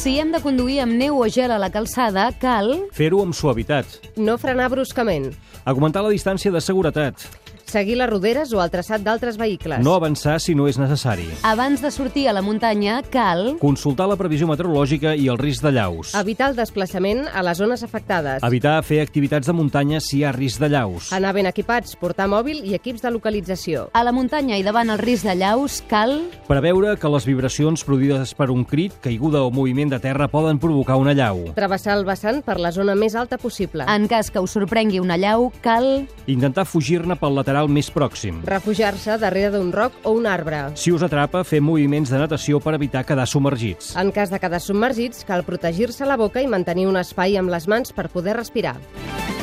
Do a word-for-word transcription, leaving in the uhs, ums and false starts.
Si hem de conduir amb neu o gel a la calçada, cal fer-ho amb suavitat. No frenar bruscament. Augmentar la distància de seguretat. Seguir les roderes o el traçat d'altres vehicles. No avançar si no és necessari. Abans de sortir a la muntanya, cal Consultar la previsió meteorològica i el risc de llaus. Evitar el desplaçament a les zones afectades. Evitar fer activitats de muntanya si hi ha risc de llaus. Anar ben equipats, portar mòbil i equips de localització. a la muntanya i davant el risc de llaus, cal Preveure que les vibracions produïdes per un crit, caiguda o moviment de terra poden provocar una llau. Travessar el vessant per la zona més alta possible. En cas que us sorprengui una llau, cal Intentar fugir-ne pel lateral més pròxim. Refugiar-se darrere d'un roc o un arbre. Si us atrapa, fer moviments de natació per evitar quedar submergits. En cas de quedar submergits, cal protegir-se la boca i mantenir un espai amb les mans per poder respirar.